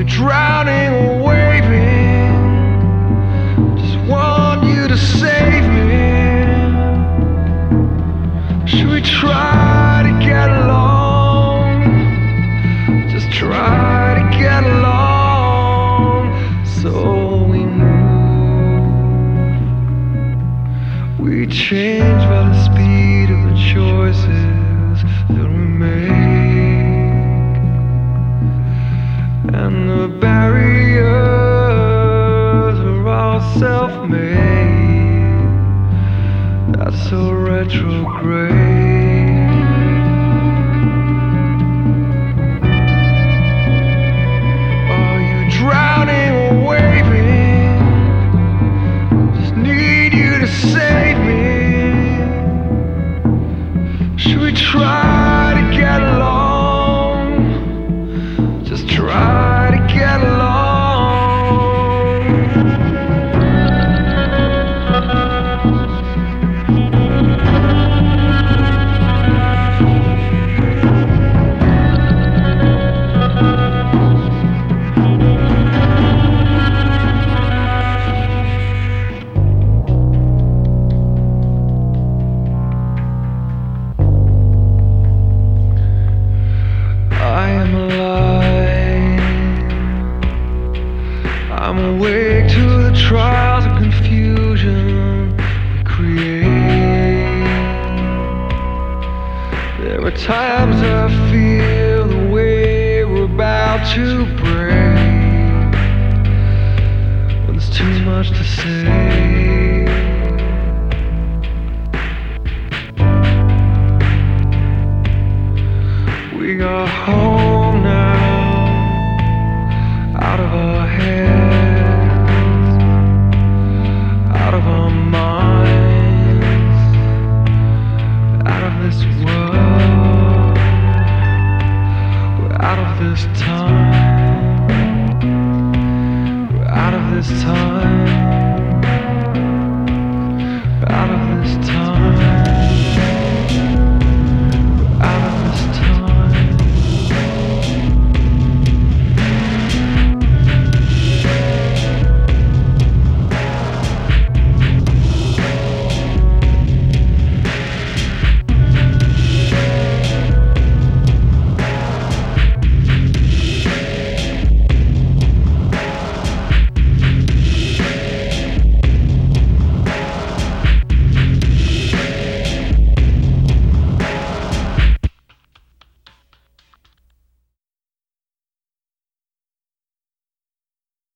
drowning or waving? Just want you to save me. Should we try to get along? Just try to get along. So we move. We change by the speed of the choices that we make, and the barriers are all self-made. That's so retrograde. Are you drowning or waving? Just need you to save me. Should we try to get along? Just try to get along. I am alive. I'm awake to the trials and confusion we create. There are times I feel the way we're about to break, when there's too much to say. We are home now, out of our heads, out of our minds, out of this world. We're out of this time. We're out of this time.